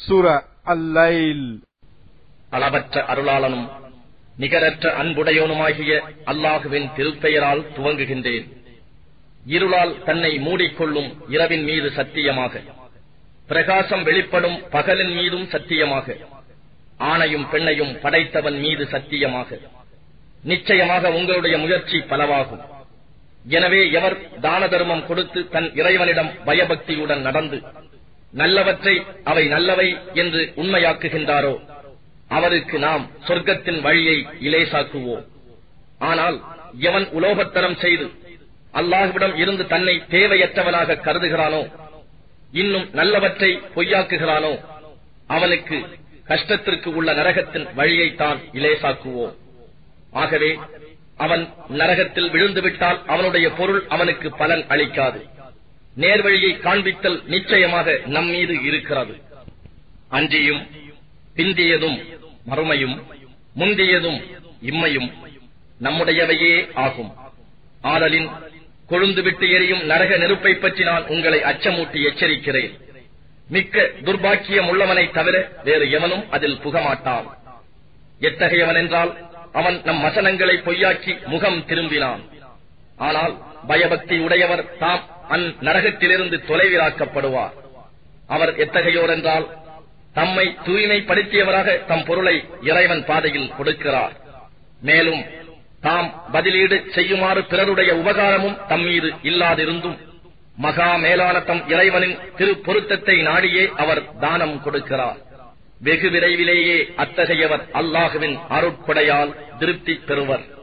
சூரா அல்-லைல். அளவற்ற அருளாளனும் நிகரற்ற அன்புடையோனுமாகிய அல்லாஹுவின் திருப்பெயரால் துவங்குகின்றேன். இருளால் தன்னை மூடிக்கொள்ளும் இரவின் மீது சத்தியமாக, பிரகாசம் வெளிப்படும் பகலின் மீதும் சத்தியமாக, ஆணையும் பெண்ணையும் படைத்தவன் மீது சத்தியமாக, நிச்சயமாக உங்களுடைய முயற்சி பலவாகும். எனவே எவர் தான தர்மம் கொடுத்து தன் இறைவனிடம் பயபக்தியுடன் நடந்து நல்லவற்றை அவை நல்லவை என்று உண்மையாக்குகின்றாரோ அவருக்கு நாம் சொர்க்கத்தின் வழியை இலேசாக்குவோம். ஆனால் எவன் உலோகத்தனம் செய்து அல்லாஹ்விடம் இருந்து தன்னை தேவையற்றவனாக கருதுகிறானோ, இன்னும் நல்லவற்றை பொய்யாக்குகிறானோ, அவனுக்கு கஷ்டத்திற்கு உள்ள நரகத்தின் வழியைத்தான் இலேசாக்குவோம். ஆகவே அவன் நரகத்தில் விழுந்துவிட்டால் அவனுடைய பொருள் அவனுக்கு பலன் அளிக்காது. நேர்வழியை காண்பித்தல் நிச்சயமாக நம்மீது இருக்கிறது. அன்றியும் பிந்தியதும் மறுமையும் முந்தியதும் இம்மையும் நம்முடையவையே ஆகும். ஆதலின் கொழுந்துவிட்டு எரியும் நரக நெருப்பை பற்றி நான் உங்களை அச்சமூட்டி எச்சரிக்கிறேன். மிக்க துர்பாக்கியம் உள்ளவனை தவிர வேறு எவனும் அதில் புகமாட்டான். எத்தகையவன் என்றால் அவன் நம் வசனங்களை பொய்யாக்கி முகம் திரும்பினான். ஆனால் பயபக்தி உடையவர் தாம் அந்நரகத்திலிருந்து தொலைவிலாக்கப்படுவார். அவர் எத்தகையோர் என்றால் தம்மை தூய்மைப்படுத்தியவராக தம் பொருளை இறைவன் பாதையில் கொடுக்கிறார். மேலும் தாம் பதிலீடு செய்யுமாறு பிறருடைய உபகாரமும் தம்மீது இல்லாதிருந்தும் மகா மேலான தம் இறைவனின் திரு பொருத்தத்தை நாடியே அவர் தானம் கொடுக்கிறார். வெகு விரைவிலேயே அத்தகையவர் அல்லாஹுவின் அருட்படையால் திருப்தி பெறுவர்.